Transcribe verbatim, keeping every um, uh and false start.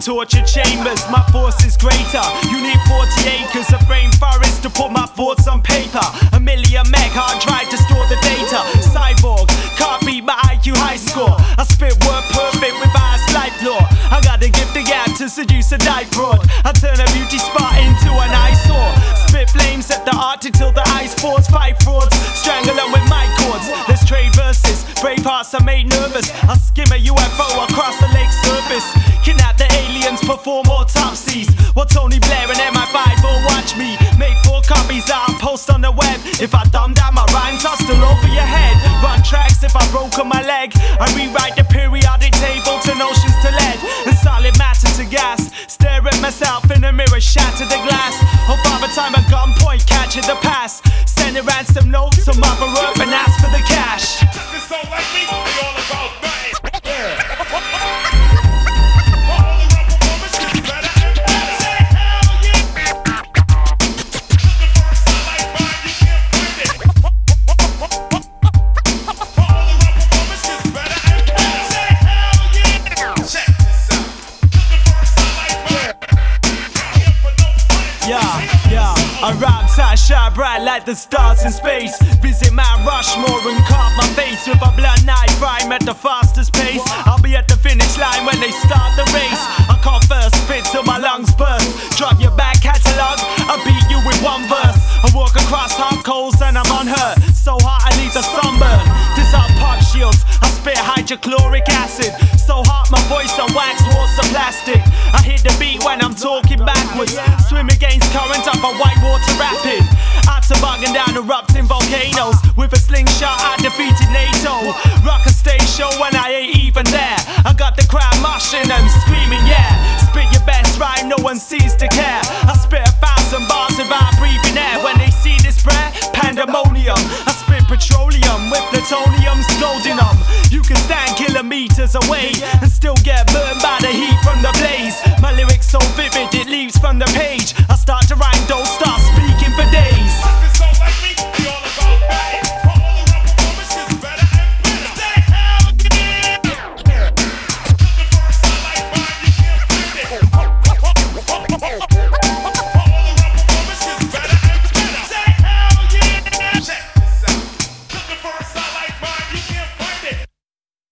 torture chambers. My force is greater. You need forty acres of rainforest to put my thoughts on paper. A million meg hard drive to store the data. Cyborg, can't beat my I Q high score. I spit word perfect with a slight flaw. I got a gift of gab to seduce a dyke broad. I turn a beauty spot into an eyesore. Spit flames at the Arctic till the ice falls. Fight frauds, strangle them with my cords. Let's trade verses, brave hearts are made nervous. I skim a U F O across the lake surface. Kidnap the aliens, perform autopsies. While Tony Blair and M I five will watch me. Make four copies that I'll post on the web. If I dumb down my rhymes, I'll still over your head. Run tracks if I broke on my leg. I rewrite the periodic table to notions to lead and solid matter to gas. Stare at myself in the mirror, shatter the glass. Hope by the time a gunpoint catches the pass. Send a ransom note to Mother Earth and ask for the cash. This don't like me, we all about nothing. I rock tight, shine bright like the stars in space. Visit Mount Rushmore and carve my face with a blunt knife, rhyme at the fastest pace. I'll be at the finish line when they start the race. I can't first spit till my lungs burst. Drop your back catalogue, I'll beat you with one verse. I walk across hot coals and I'm unhurt. So hot I leave the sunburn. Disarm pop shields, I spit hydrochloric acid. So hot my voice on wax walls of plastic. I hit the beat when I'm talking backwards. Swim against current up a white water rapid. Out toboggan down erupting volcanoes. With a slingshot I defeated NATO. Rock a stage show when I ain't even there. I got the crowd moshing and screaming yeah. Spit your best rhyme, no one sees to care. I spit a thousand bars without breathing air. When they see this prayer, pandemonium. I spit petroleum with plutonium scolding them. You can stand kilometers away and still